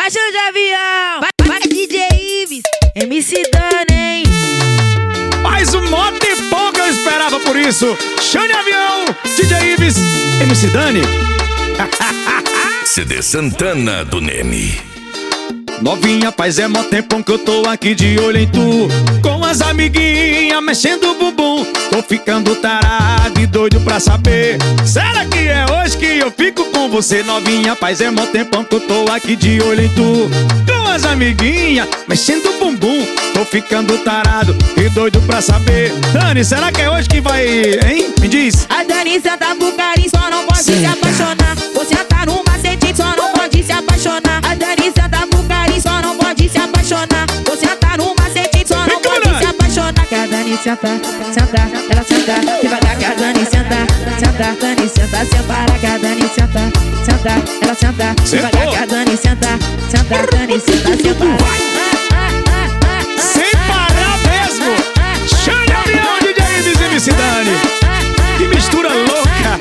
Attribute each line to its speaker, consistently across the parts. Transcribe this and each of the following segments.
Speaker 1: baixo de avião. Vai DJ Ives, MC Dani, hein?
Speaker 2: Mais um mó tempão que eu esperava por isso. Xande Avião, DJ Ives, MC Dani.
Speaker 3: CD Santana do Neme.
Speaker 2: Novinha, faz mó tempão que eu tô aqui de olho em tu, com as amiguinhas mexendo o bumbum. Tô ficando tarado e doido pra saber, será que é hoje que eu fico com você? Novinha, faz mó tempão que eu tô aqui de olho em tu, com as amiguinhas mexendo o bumbum. Tô ficando tarado e doido pra saber. Dani, será que é hoje que vai, hein? Me diz.
Speaker 1: A Dani senta pro carinho, só não pode se apaixonar. Você tá no macete, só não pode se apaixonar. A Dani senta pro carinho, só não pode se apaixonar. Você tá no macete, só não pode se apaixonar. Que a Dani senta, senta, ela senta devagar. Que a Dani senta, senta, Dani senta sem parar. Que a Dani senta, senta, ela senta devagar. Que a Dani senta, senta, Dani senta sem parar.
Speaker 2: Sem parar mesmo. Xande Avião, DJ Ives, MC Dani. Que mistura louca.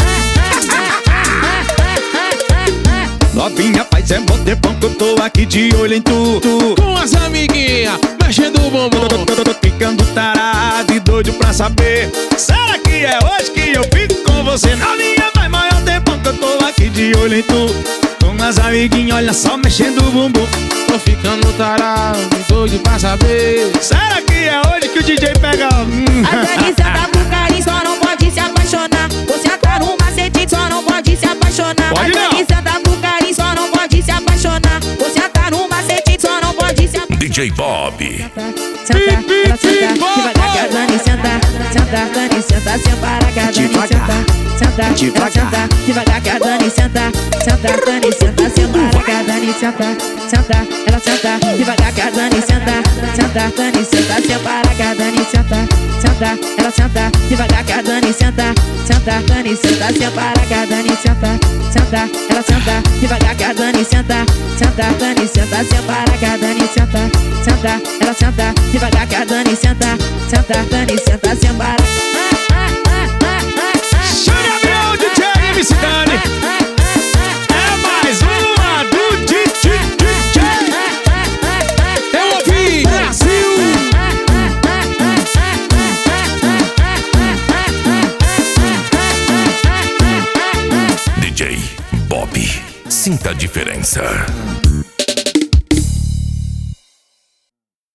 Speaker 2: Novinha, faz mó tempão que eu tô aqui de olho em tu,
Speaker 4: com as amiguinhas mexendo o bumbum.
Speaker 2: Tô ficando tarado e doido pra saber, será que é hoje que eu fico com você? Novinha, faz maior tempão que eu tô aqui de olho em tu, com as amiguinhas, olha só, mexendo o bumbum.
Speaker 4: Tô ficando tarado e doido pra saber,
Speaker 2: será que é hoje que o DJ pega?
Speaker 1: A Dani senta pro carinho, só não pode se apaixonar. Você tá no macete, só não pode se apaixonar.
Speaker 2: Pode não.
Speaker 1: A Dani senta pro carinho, só não pode se apaixonar. Você tá no macete, só não pode se apaixonar.
Speaker 3: DJ Bob.
Speaker 1: Senta, ela senta devagar. Que a Dani senta, senta, Dani senta sem parar. Que a Dani senta, senta, ela senta devagar. Que a Dani senta, senta, Dani senta sem parar. Que a Dani senta, senta, ela senta devagar. Que a Dani senta, senta, Dani senta sem parar. Que a Dani senta, senta, ela senta devagar. Que a Dani senta, senta, Dani senta sem parar. Que a Dani senta, senta, ela senta devagar. Que a Dani senta, senta, Dani senta sem parar. Que a Dani senta, senta, ela senta devagar. Que a Dani senta, senta, Dani senta sem parar.
Speaker 2: Xande Avião, DJ MC Dani. É mais uma do DJ.
Speaker 4: eu ouvi, Brasil.
Speaker 3: DJ Bob. Sinta a diferença.